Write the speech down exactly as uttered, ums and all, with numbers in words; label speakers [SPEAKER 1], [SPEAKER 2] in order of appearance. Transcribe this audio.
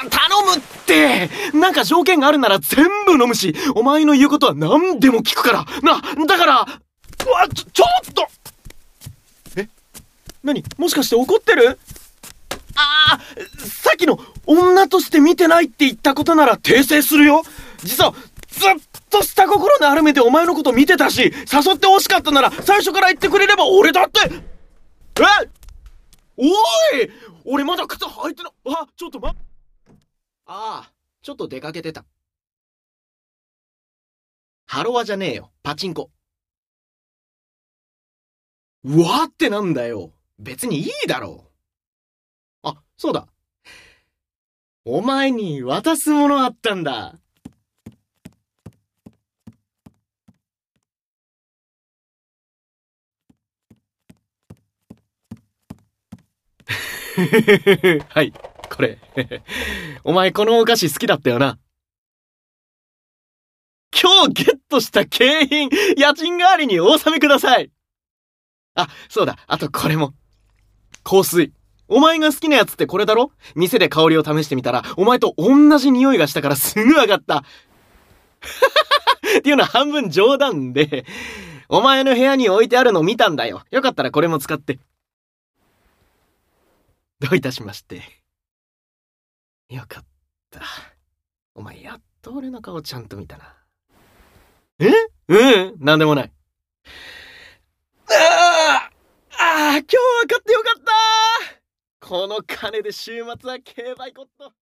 [SPEAKER 1] 頼むって。なんか条件があるなら全部飲むし、お前の言うことは何でも聞くから。な、だから、うわ、ちょ、ちょっとえ何もしかして怒ってる？ああ、さっきの女として見てないって言ったことなら訂正するよ。実は、ずっと下心のある目でお前のこと見てたし、誘って欲しかったなら最初から言ってくれれば俺だって。えおい俺まだ靴履いてな、あ、ちょっとま、ああ、ちょっと出かけてた。ハロワじゃねえよ、パチンコ。うわってなんだよ。別にいいだろう。あ、そうだ。お前に渡すものあったんだ。はい、これ。お前このお菓子好きだったよな。今日ゲットした景品、家賃代わりにお納めください。あ、そうだ、あとこれも。香水。お前が好きなやつってこれだろ？店で香りを試してみたら、お前と同じ匂いがしたからすぐわかった。っていうのは半分冗談で、お前の部屋に置いてあるの見たんだよ。よかったらこれも使って。どういたしまして。よかった。お前やっと俺の顔ちゃんと見たな。え？うん、なんでもない。ああ、ああ、今日分かってよかった。この金で週末は競馬行こっと。